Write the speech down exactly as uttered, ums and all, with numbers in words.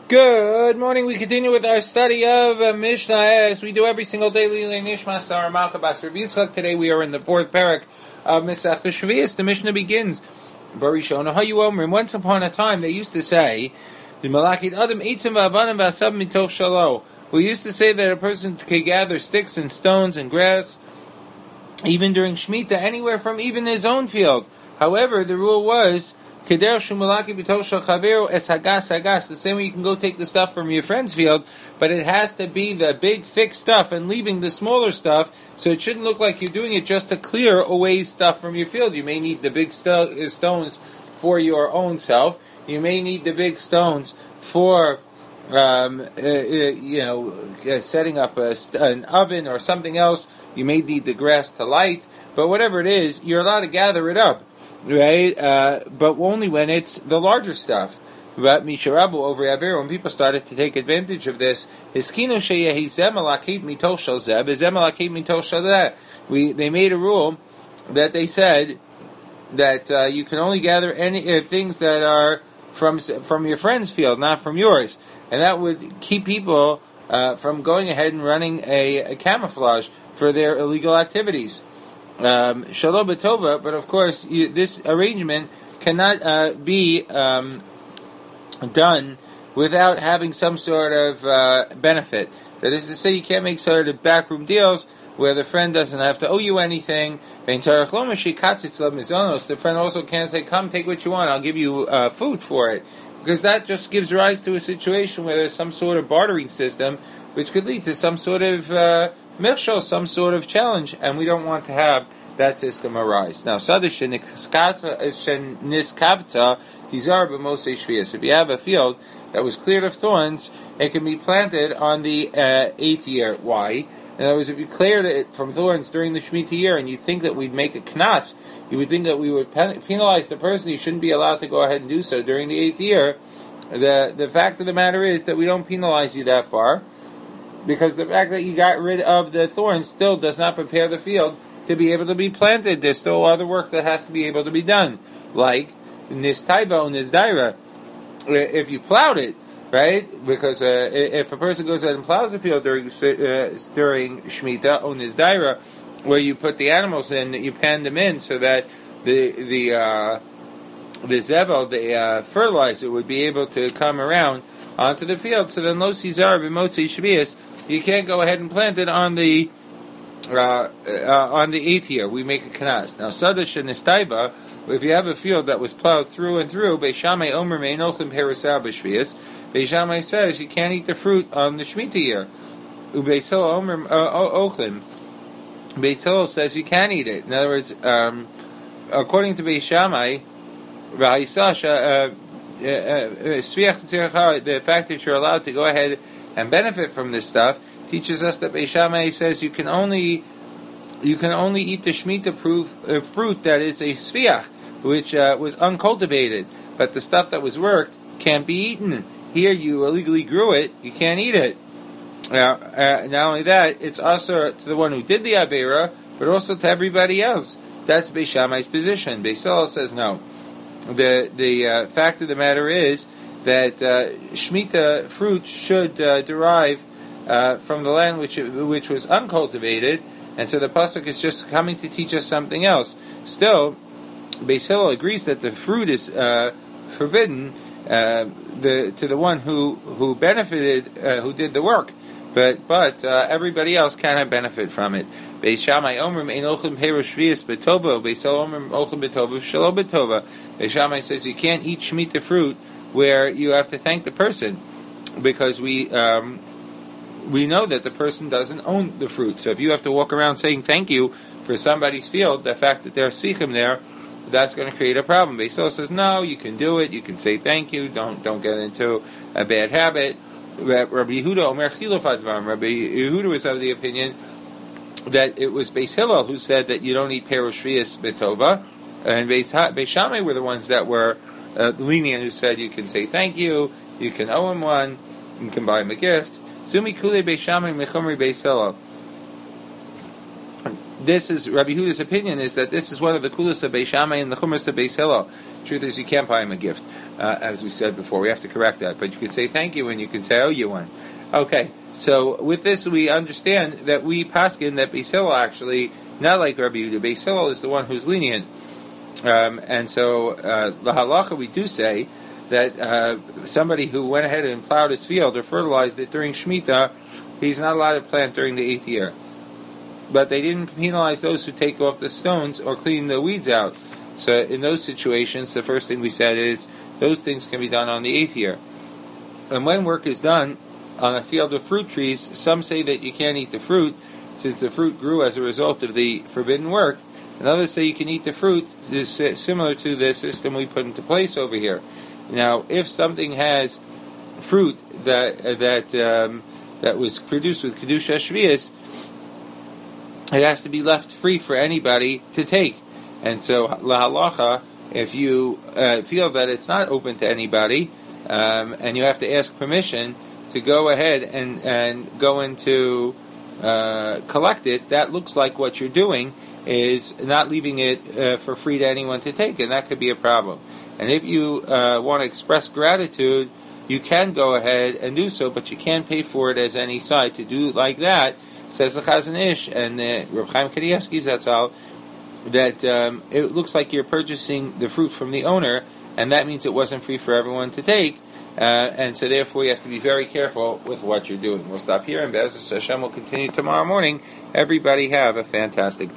Good morning. We continue with our study of uh, Mishnah as we do every single day. Nishma Sar Malkabas Rabbi Yitzchak. Today we are in the fourth parak of Masechta Shvius. The Mishnah begins. Barishona Hayu Omrim. Once upon a time, they used to say, "The Malachit Adam Eitzim V'Avanim V'Asab Mitoch Shalo." We used to say that a person could gather sticks and stones and grass, even during Shemitah, anywhere from even his own field. However, the rule was, the same way you can go take the stuff from your friend's field, but it has to be the big, thick stuff and leaving the smaller stuff, so it shouldn't look like you're doing it just to clear away stuff from your field. You may need the big st- stones for your own self. You may need the big stones for, um, uh, uh, you know, uh, setting up a st- an oven or something else. You may need the grass to light, but whatever it is, you're allowed to gather it up. Right, uh, but only when it's the larger stuff. But Misharabu over Yaver, when people started to take advantage of this, we they made a rule that they said that uh, you can only gather any uh, things that are from from your friend's field, not from yours, and that would keep people uh, from going ahead and running a, a camouflage for their illegal activities. Um, Shalom B'Tova, but of course you, this arrangement cannot uh, be um, done without having some sort of uh, benefit. That is to say, you can't make sort of backroom deals where the friend doesn't have to owe you anything. The friend also can't say, "Come, take what you want. I'll give you uh, food for it," because that just gives rise to a situation where there's some sort of bartering system, which could lead to some sort of uh, Mirshal, some sort of challenge, and we don't want to have that system arise. Now, if you have a field that was cleared of thorns, it can be planted on the uh, eighth year. Why? In other words, if you cleared it from thorns during the Shemitah year, and you think that we'd make a knas, you would think that we would penalize the person, you shouldn't be allowed to go ahead and do so during the eighth year. The, the fact of the matter is that we don't penalize you that far, because the fact that you got rid of the thorns still does not prepare the field to be able to be planted. There's still other work that has to be able to be done, like nistaiba and nisdaira. If you plowed it, right? Because uh, if a person goes out and plows the field during uh, during Shemitah or nisdaira, where you put the animals in, you pan them in so that the the uh, the zevel, the uh, fertilizer, would be able to come around onto the field. So then lo sizar b'motzei shvius, you can't go ahead and plant it on the uh, uh, on the eighth year. We make a knas. Now, sadash and nistaiba, if you have a field that was plowed through and through, Beis Shammai omer me'enochlim perusah b'shvius, Beis Shammai says you can't eat the fruit on the Shemitah year. Ubeis Hillel omer ochlim. Beis Hillel says you can eat it. In other words, um, according to Beis Shammai, v'haisasha, the fact that you're allowed to go ahead and benefit from this stuff teaches us that Beis Shammai says you can only you can only eat the Shemitah proof uh, fruit that is a sviach, which uh, was uncultivated, but the stuff that was worked can't be eaten. Here you illegally grew it, you can't eat it. Now, uh, not only that, it's also to the one who did the avera, but also to everybody else. That's Beis Shammai's position. Beis Hillel says no. The the uh, fact of the matter is that uh, Shemitah fruit should uh, derive uh, from the land which which was uncultivated, and so the pasuk is just coming to teach us something else. Still, Beis Hillel agrees that the fruit is uh, forbidden uh, the to the one who who benefited, uh, who did the work, but but uh, everybody else cannot benefit from it. Beis Shammai omrim ein ochlim perush shvius betova. Beis Hillel omrim ochlim betova shelo betova. Beis Shammai says you can't eat Shemitah fruit where you have to thank the person, because we um, we know that the person doesn't own the fruit. So if you have to walk around saying thank you for somebody's field, the fact that there are svichim there, that's going to create a problem. Beis Hillel says no, you can do it. You can say thank you. Don't don't get into a bad habit. Rabbi Yehuda Omer Chilufat Dvarim. Rabbi Yehuda was of the opinion that it was Beis Hillel who said that you don't eat perush shvius betova, and Beis, Beis Shammai were the ones that were uh, lenient, who said you can say thank you, you can owe him one, you can buy him a gift. Zumi kule Beis Shammai mechomri Beis Hillel. this is Rabbi Huda's opinion is that this is one of the coolest of Beis Shammai and the Chumash of Beis Hillel. Truth is, you can't buy him a gift, uh, as we said before. We have to correct that, but you could say thank you and you can say oh you one. Okay, so with this we understand that we paskin that Beis Hillel actually not like Rabbi Huda. Beis Hillel is the one who's lenient, um, and so uh, the halacha we do say that uh, somebody who went ahead and plowed his field or fertilized it during Shemitah, he's not allowed to plant during the eighth year. But they didn't penalize those who take off the stones or clean the weeds out. So in those situations, the first thing we said is those things can be done on the eighth year. And when work is done on a field of fruit trees, some say that you can't eat the fruit since the fruit grew as a result of the forbidden work. And others say you can eat the fruit, similar to the system we put into place over here. Now, if something has fruit that that um, that was produced with Kedusha Shvius, it has to be left free for anybody to take. And so, lahalacha, if you uh, feel that it's not open to anybody, um, and you have to ask permission to go ahead and, and go into uh, collect it, that looks like what you're doing is not leaving it uh, for free to anyone to take, and that could be a problem. And if you uh, want to express gratitude, you can go ahead and do so, but you can't pay for it as any side. To do like that, says the Chazon Ish and the Reb Chaim Kanievsky Zatzal, that um, it looks like you're purchasing the fruit from the owner, and that means it wasn't free for everyone to take, uh, and so therefore you have to be very careful with what you're doing. We'll stop here, and Be'ezus Hashem will continue tomorrow morning. Everybody have a fantastic day.